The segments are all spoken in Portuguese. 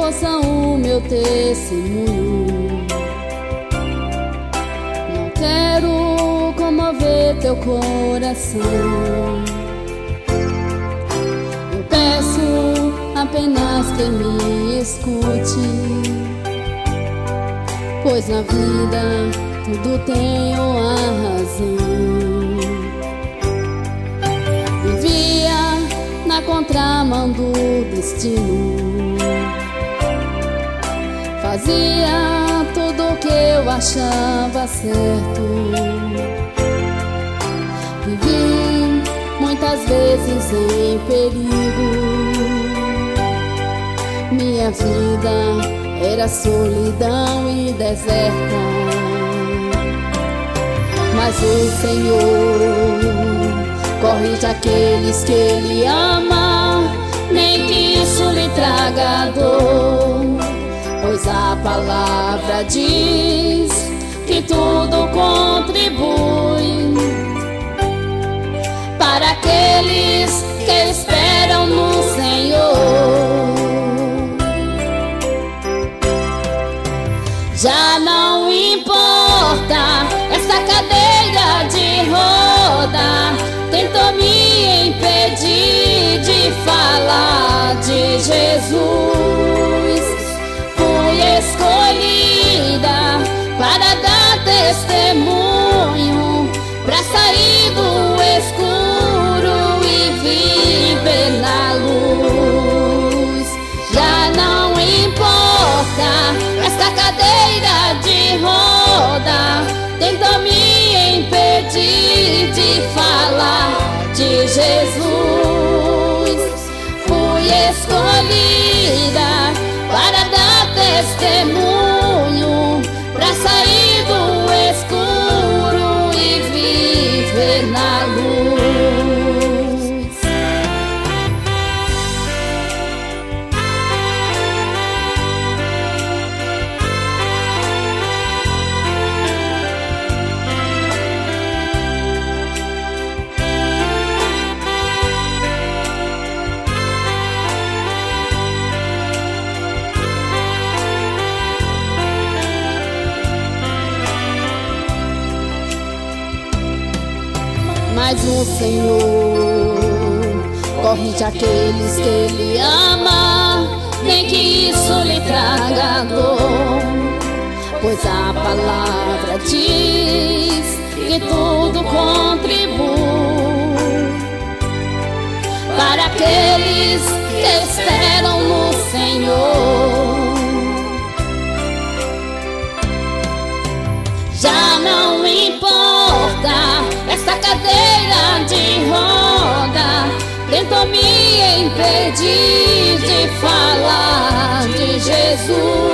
ouça o meu testemunho. Não quero comover teu coração. Eu peço apenas que me escute, pois na vida tudo tem uma razão. Vivia na contramão do destino, fazia tudo o que eu achava certo. Vivi muitas vezes em perigo, minha vida era solidão e deserta. Mas o Senhor corrige aqueles que Ele ama, nem que isso lhe traga dor, pois a palavra diz que tudo contribui para aqueles que esperam no Senhor. Já não importa essa cadeira de roda, tentou me impedir de falar de Jesus. Fui escolhida para dar testemunho, para sair do escuro e viver na luz. Já não importa essa cadeira de roda, tentou me impedir de falar de Jesus. Fui escolhida para dar testemunho, para sair do escuro e viver na luz. Mas o Senhor corrige aqueles que Ele ama, nem que isso lhe traga dor, pois a palavra diz que tudo contribui para aqueles que esperam no Senhor. Já não importa essa cadeira de roda, tentou me impedir de falar de Jesus.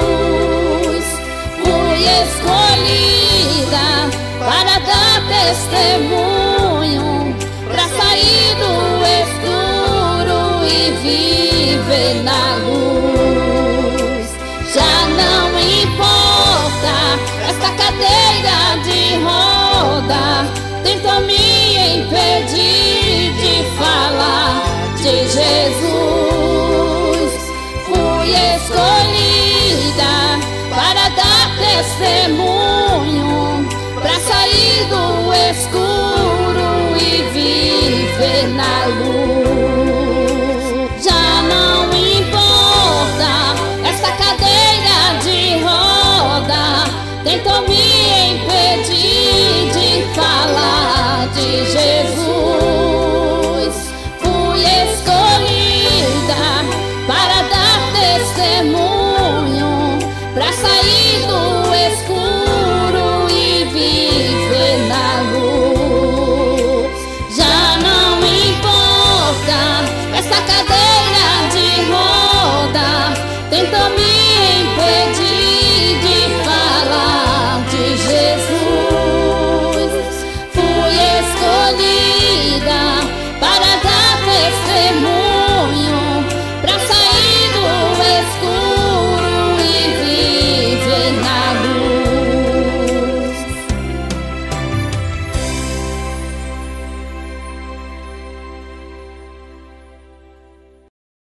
Fui escolhida para dar testemunho, para sair do escuro e viver na luz. Já não importa essa cadeira de roda, tentou me impedir de falar de Jesus. Fui escolhida para dar testemunho, para sair do escuro e viver na luz. Já não importa essa cadeira de roda, tentou me impedir de falar de Jesus. Fui escolhida para dar testemunho, para sair do escuro e viver na luz. Já não importa essa cadeira de roda, tentou me